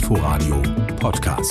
Inforadio Podcast.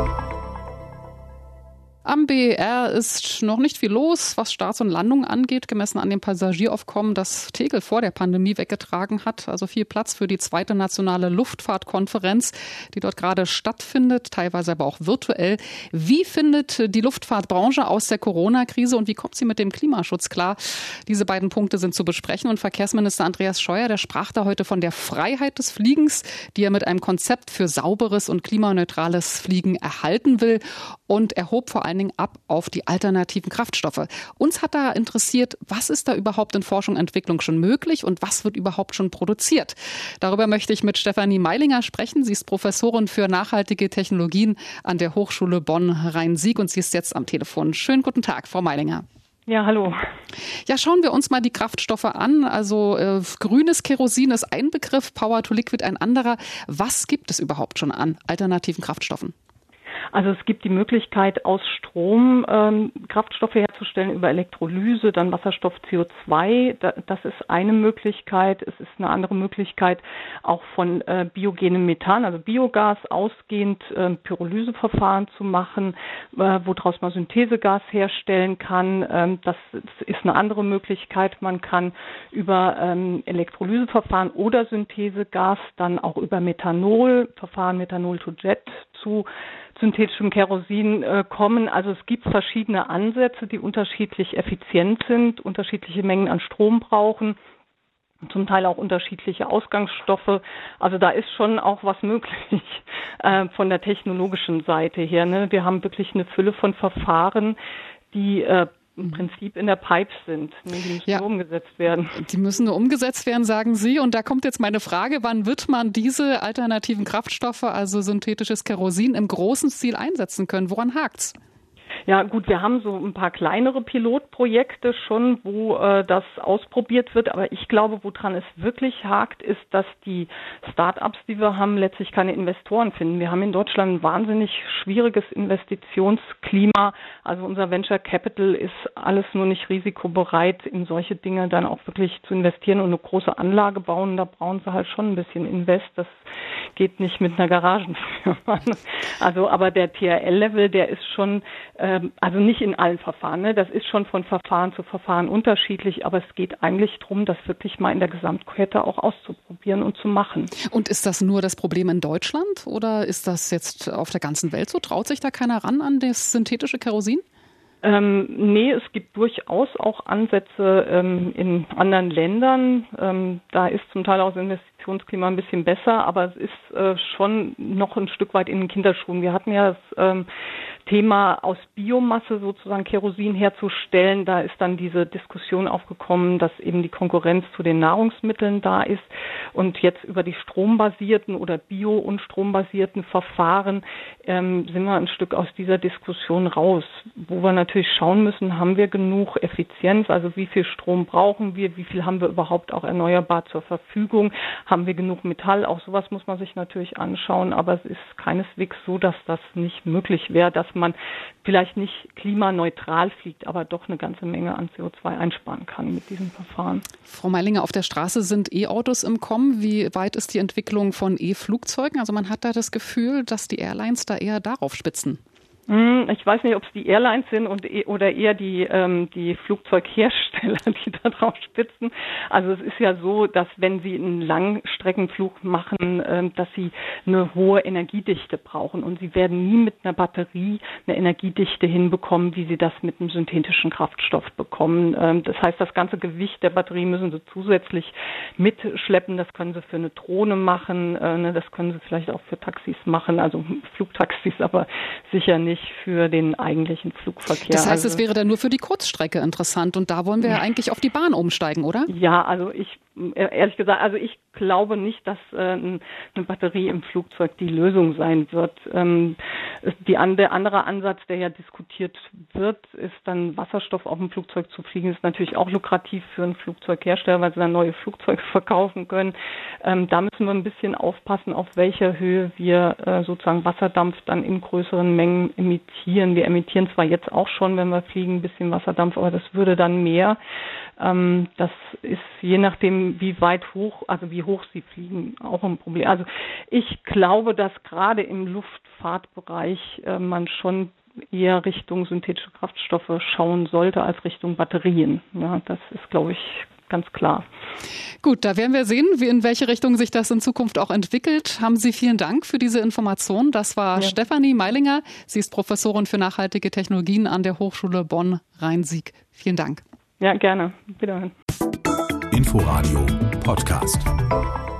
Am BER ist noch nicht viel los, was Starts und Landungen angeht, gemessen an dem Passagieraufkommen, das Tegel vor der Pandemie weggetragen hat. Also viel Platz für die zweite nationale Luftfahrtkonferenz, die dort gerade stattfindet, teilweise aber auch virtuell. Wie findet die Luftfahrtbranche aus der Corona-Krise und wie kommt sie mit dem Klimaschutz klar? Diese beiden Punkte sind zu besprechen und Verkehrsminister Andreas Scheuer, der sprach da heute von der Freiheit des Fliegens, die er mit einem Konzept für sauberes und klimaneutrales Fliegen erhalten will, und er hob vor allen Dingen ab auf die alternativen Kraftstoffe. Uns hat da interessiert, was ist da überhaupt in Forschung und Entwicklung schon möglich und was wird überhaupt schon produziert? Darüber möchte ich mit Stefanie Meilinger sprechen. Sie ist Professorin für nachhaltige Technologien an der Hochschule Bonn-Rhein-Sieg und sie ist jetzt am Telefon. Schönen guten Tag, Frau Meilinger. Ja, hallo. Ja, schauen wir uns mal die Kraftstoffe an. Also grünes Kerosin ist ein Begriff, Power to Liquid ein anderer. Was gibt es überhaupt schon an alternativen Kraftstoffen? Also es gibt die Möglichkeit, aus Strom Kraftstoffe herzustellen über Elektrolyse, dann Wasserstoff, CO2. Das ist eine Möglichkeit. Es ist eine andere Möglichkeit, auch von biogenem Methan, also Biogas, ausgehend Pyrolyseverfahren zu machen, woraus man Synthesegas herstellen kann. Das ist eine andere Möglichkeit. Man kann über Elektrolyseverfahren oder Synthesegas dann auch über Methanolverfahren, Methanol to Jet, zu synthetischem Kerosin kommen. Also es gibt verschiedene Ansätze, die unterschiedlich effizient sind, unterschiedliche Mengen an Strom brauchen, zum Teil auch unterschiedliche Ausgangsstoffe. Also da ist schon auch was möglich von der technologischen Seite her. Ne? Wir haben wirklich eine Fülle von Verfahren, die im Prinzip in der Pipe sind. Die müssen nur umgesetzt werden. Die müssen nur umgesetzt werden, sagen Sie. Und da kommt jetzt meine Frage, wann wird man diese alternativen Kraftstoffe, also synthetisches Kerosin, im großen Stil einsetzen können? Woran hakt's? Ja gut, wir haben so ein paar kleinere Pilotprojekte schon, wo das ausprobiert wird. Aber ich glaube, woran es wirklich hakt, ist, dass die Start-ups, die wir haben, letztlich keine Investoren finden. Wir haben in Deutschland ein wahnsinnig schwieriges Investitionsklima. Also unser Venture Capital ist alles nur nicht risikobereit, in solche Dinge dann auch wirklich zu investieren und eine große Anlage bauen. Da brauchen sie halt schon ein bisschen Invest. Das geht nicht mit einer Garagenfirma. Also, aber der TRL-Level, der ist schon also nicht in allen Verfahren, ne? Das ist schon von Verfahren zu Verfahren unterschiedlich, aber es geht eigentlich darum, das wirklich mal in der Gesamtkette auch auszuprobieren und zu machen. Und ist das nur das Problem in Deutschland oder ist das jetzt auf der ganzen Welt so? Traut sich da keiner ran an das synthetische Kerosin? Nee, es gibt durchaus auch Ansätze in anderen Ländern. Da ist zum Teil auch das Investitionsklima ein bisschen besser, aber es ist schon noch ein Stück weit in den Kinderschuhen. Wir hatten ja das Thema, aus Biomasse sozusagen Kerosin herzustellen. Da ist dann diese Diskussion aufgekommen, dass eben die Konkurrenz zu den Nahrungsmitteln da ist. Und jetzt über die strombasierten oder bio- und strombasierten Verfahren sind wir ein Stück aus dieser Diskussion raus, wo wir natürlich schauen müssen, haben wir genug Effizienz, also wie viel Strom brauchen wir, wie viel haben wir überhaupt auch erneuerbar zur Verfügung, haben wir genug Metall, auch sowas muss man sich natürlich anschauen, aber es ist keineswegs so, dass das nicht möglich wäre, dass man vielleicht nicht klimaneutral fliegt, aber doch eine ganze Menge an CO2 einsparen kann mit diesem Verfahren. Frau Meilinger, auf der Straße sind E-Autos im Kommen. Wie weit ist die Entwicklung von E-Flugzeugen? Also man hat da das Gefühl, dass die Airlines da eher darauf spitzen. Ich weiß nicht, ob es die Airlines sind oder eher die Flugzeughersteller, die da drauf spitzen. Also es ist ja so, dass wenn sie einen Langstreckenflug machen, dass sie eine hohe Energiedichte brauchen. Und sie werden nie mit einer Batterie eine Energiedichte hinbekommen, wie sie das mit einem synthetischen Kraftstoff bekommen. Das heißt, das ganze Gewicht der Batterie müssen sie zusätzlich mitschleppen. Das können sie für eine Drohne machen. Das können sie vielleicht auch für Taxis machen, also Flugtaxis, aber sicher nicht für den eigentlichen Flugverkehr. Das heißt, es wäre dann nur für die Kurzstrecke interessant und da wollen wir ja eigentlich auf die Bahn umsteigen, oder? Ja, also ehrlich gesagt, ich glaube nicht, dass eine Batterie im Flugzeug die Lösung sein wird. Der andere Ansatz, der ja diskutiert wird, ist dann Wasserstoff auf dem Flugzeug zu fliegen. Ist natürlich auch lukrativ für einen Flugzeughersteller, weil sie dann neue Flugzeuge verkaufen können. Da müssen wir ein bisschen aufpassen, auf welcher Höhe wir sozusagen Wasserdampf dann in größeren Mengen emittieren. Wir emittieren zwar jetzt auch schon, wenn wir fliegen, ein bisschen Wasserdampf, aber das würde dann mehr. Das ist je nachdem, wie wie hoch sie fliegen, auch ein Problem. Also ich glaube, dass gerade im Luftfahrtbereich man schon eher Richtung synthetische Kraftstoffe schauen sollte als Richtung Batterien. Ja, das ist, glaube ich, ganz klar. Gut, da werden wir sehen, in welche Richtung sich das in Zukunft auch entwickelt. Haben Sie vielen Dank für diese Information. Das war Stefanie Meilinger. Sie ist Professorin für nachhaltige Technologien an der Hochschule Bonn-Rhein-Sieg. Vielen Dank. Ja, gerne. Wiederhören. Inforadio Podcast.